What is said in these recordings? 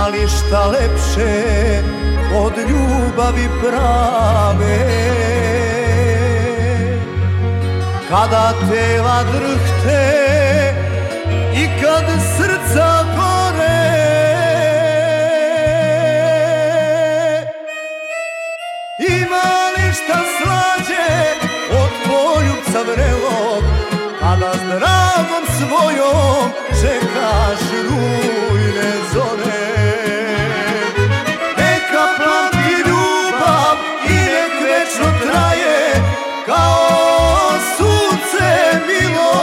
li šta lepše od ljubavi prave? Kada tela drhte i kad srca gore, ima li šta slađe od poljubca vrelog, kada s dragom svojom čekaš rujne zore? Neka pamti ljubav i nek večno traje kao sunce milo.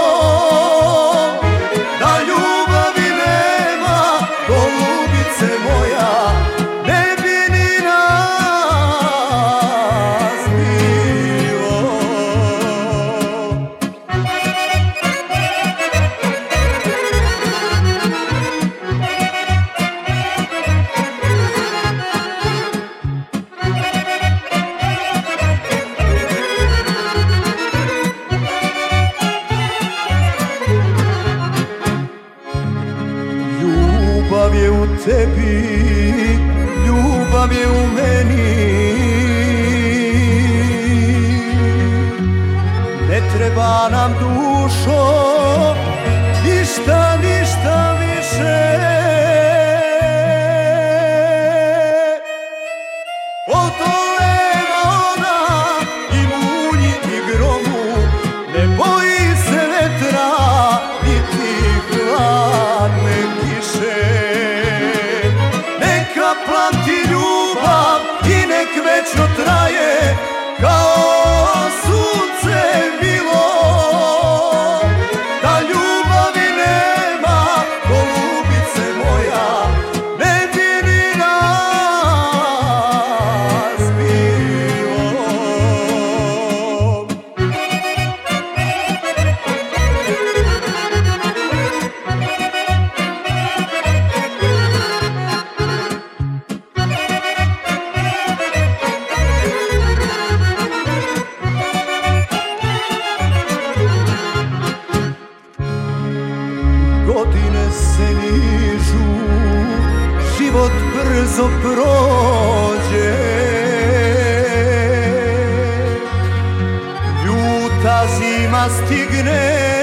Da ljubavi nema, golubice moja, ne bi ni nas bilo. Ljubav je u tebi, ljubav je u meni. Ne treba nam, dušo, ništa, ništa više. Od olena ona i munji i gromu, ne boji se vetra niti hladne kiše. Neka plamti ljubav i nek večno traje kao sunce milo. Da ljubavi nema, golubice moja, ne bi ni nas bilo. Godine se nižu, život brzo prođe. Ljuta zima stigne,